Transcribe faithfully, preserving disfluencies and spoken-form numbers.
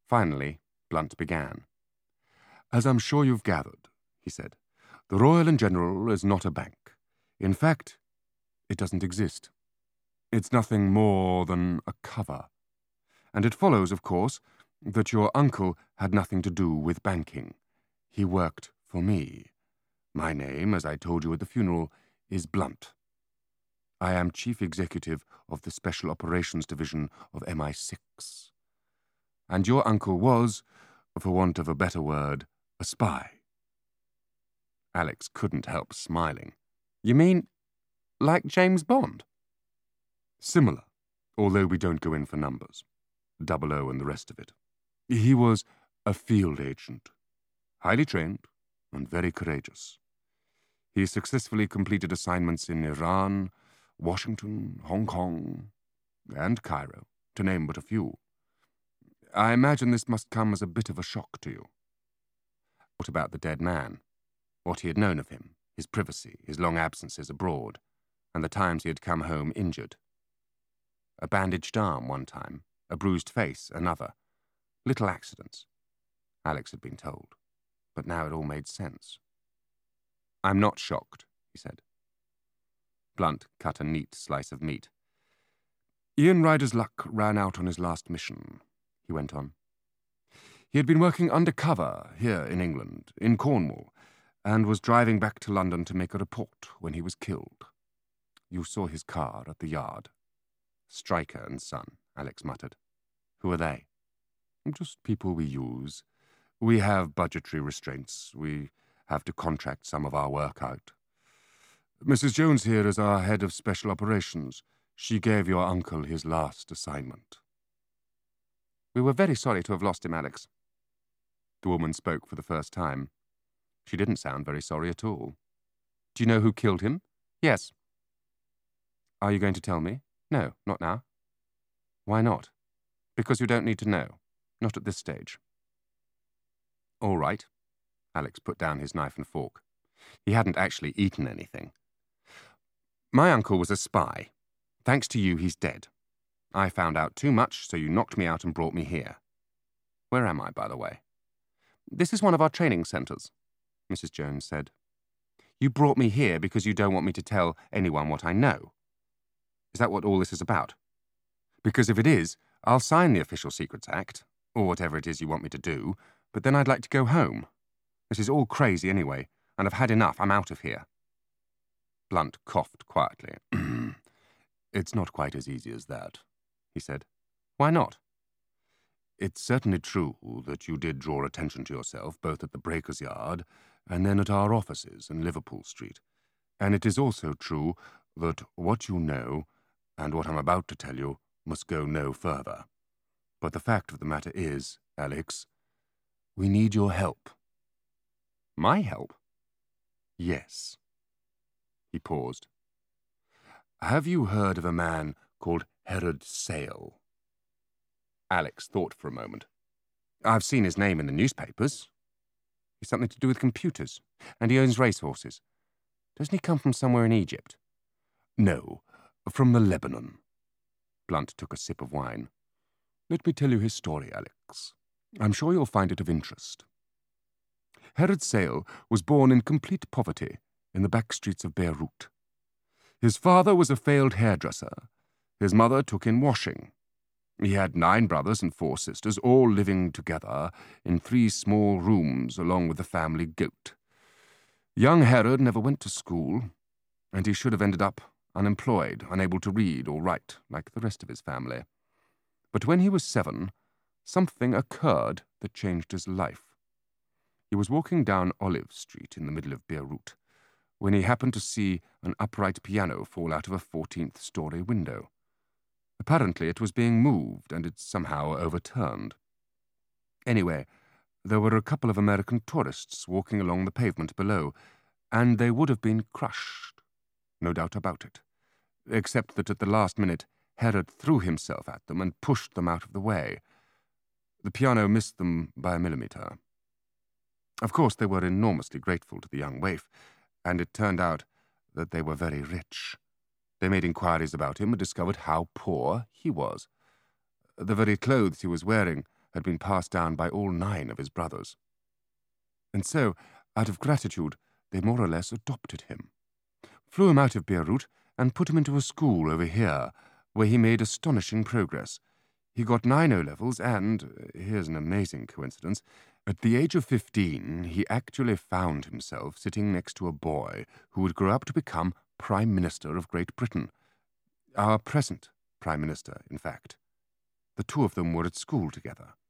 Finally, Blunt began. "As I'm sure you've gathered," he said, "the Royal and General is not a bank. In fact, it doesn't exist. It's nothing more than a cover. And it follows, of course, that your uncle had nothing to do with banking. He worked for me. My name, as I told you at the funeral, is Blunt. I am Chief Executive of the Special Operations Division of M I six. And your uncle was, for want of a better word, a spy." Alex couldn't help smiling. "You mean like James Bond?" "Similar, although we don't go in for numbers. Double O and the rest of it. He was a field agent, highly trained and very courageous. He successfully completed assignments in Iran, Washington, Hong Kong, and Cairo, to name but a few. I imagine this must come as a bit of a shock to you." What about the dead man? What he had known of him, his privacy, his long absences abroad, and the times he had come home injured? A bandaged arm one time, a bruised face another. Little accidents, Alex had been told, but now it all made sense. "I'm not shocked," he said. Blunt cut a neat slice of meat. "Ian Ryder's luck ran out on his last mission," he went on. "He had been working undercover here in England, in Cornwall, and was driving back to London to make a report when he was killed. You saw his car at the yard." "Stryker and Son," Alex muttered. "Who are they?" "Just people we use. We have budgetary restraints. We have to contract some of our work out. Missus Jones here is our head of special operations. She gave your uncle his last assignment." "We were very sorry to have lost him, Alex." The woman spoke for the first time. She didn't sound very sorry at all. "Do you know who killed him?" "Yes." "Are you going to tell me?" "No, not now." "Why not?" "Because you don't need to know. Not at this stage." "All right." Alex put down his knife and fork. He hadn't actually eaten anything. "My uncle was a spy. Thanks to you, he's dead. I found out too much, so you knocked me out and brought me here. Where am I, by the way?" "This is one of our training centres," Missus Jones said. "You brought me here because you don't want me to tell anyone what I know. Is that what all this is about? Because if it is, I'll sign the Official Secrets Act, or whatever it is you want me to do, but then I'd like to go home. This is all crazy anyway, and I've had enough. I'm out of here." Blunt coughed quietly. "It's not quite as easy as that," he said. "Why not?" "It's certainly true that you did draw attention to yourself both at the Breakers' Yard and then at our offices in Liverpool Street. And it is also true that what you know and what I'm about to tell you must go no further. But the fact of the matter is, Alex, we need your help." "My help?" "Yes." He paused. "Have you heard of a man called Herod Sale?" Alex thought for a moment. "I've seen his name in the newspapers. He's something to do with computers, and he owns racehorses. Doesn't he come from somewhere in Egypt?" "No, from the Lebanon." Blunt took a sip of wine. "Let me tell you his story, Alex. I'm sure you'll find it of interest. Herod Sale was born in complete poverty in the back streets of Beirut. His father was a failed hairdresser. His mother took in washing. He had nine brothers and four sisters, all living together in three small rooms along with the family goat. Young Herod never went to school, and he should have ended up unemployed, unable to read or write like the rest of his family. But when he was seven, something occurred that changed his life. He was walking down Olive Street in the middle of Beirut when he happened to see an upright piano fall out of a fourteenth-story window. Apparently it was being moved, and it somehow overturned. Anyway, there were a couple of American tourists walking along the pavement below, and they would have been crushed, no doubt about it, except that at the last minute Herod threw himself at them and pushed them out of the way. The piano missed them by a millimetre. Of course, they were enormously grateful to the young waif, and it turned out that they were very rich. They made inquiries about him and discovered how poor he was. The very clothes he was wearing had been passed down by all nine of his brothers. And so, out of gratitude, they more or less adopted him, flew him out of Beirut, and put him into a school over here, where he made astonishing progress. He got nine O-levels and, here's an amazing coincidence, at the age of fifteen, he actually found himself sitting next to a boy who would grow up to become Prime Minister of Great Britain. Our present Prime Minister, in fact. The two of them were at school together.